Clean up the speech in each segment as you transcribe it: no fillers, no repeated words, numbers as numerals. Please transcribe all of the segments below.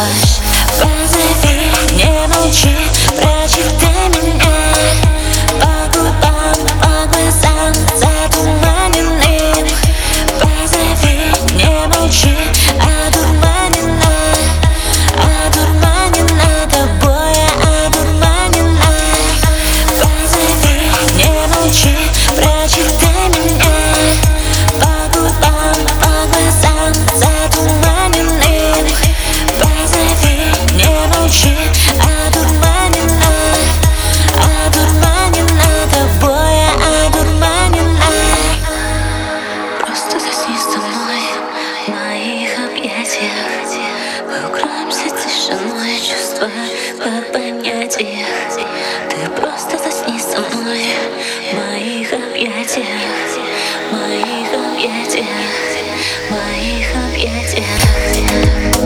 ночь. Позови, не молчи, прочитай меня. По губам, по глазам затуманенным. Позови, не молчи, одурманена. Одурманена тобой, одурманена. Позови, не молчи, прочитай меня. По губам, по глазам затуманенным. Позови, не молчи, одурманена. Одурманена тобой, одурманена. Просто засни со мной в моих объятиях. Мы укроемся тишиной, чувства по понятиях. Ты просто засни со мной в моих объятиях. В моих объятиях, в моих объятиях.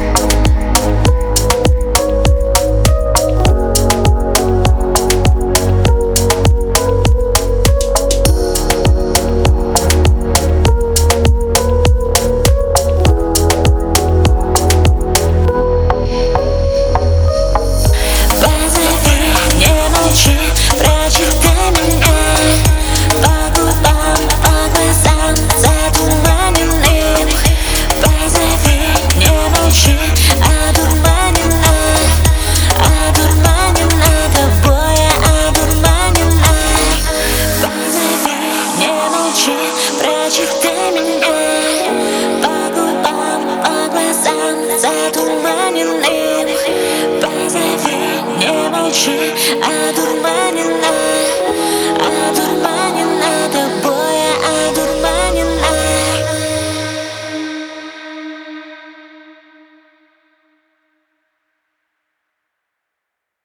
Прочитай меня. По губам, по глазам затуманенным. Позови, не молчи, одурманена. Одурманена тобой, одурманена. Позови, не молчи, прочитай меня. По губам, по глазам затуманенным. Позови, не молчи, одурманена.